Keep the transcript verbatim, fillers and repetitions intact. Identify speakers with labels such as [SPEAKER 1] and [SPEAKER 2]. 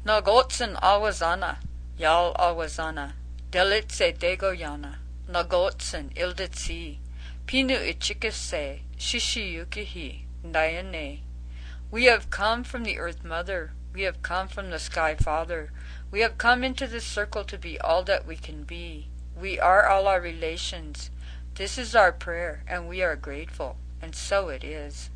[SPEAKER 1] Nagotsen awazana, yal awazana, delitse degoyana, Nagotsen ilditsi, pinu ichikase, shishiyukihi, dayane. We have come from the Earth Mother, we have come from the Sky Father, we have come into this circle to be all that we can be. We are all our relations. This is our prayer, and we are grateful, and so it is.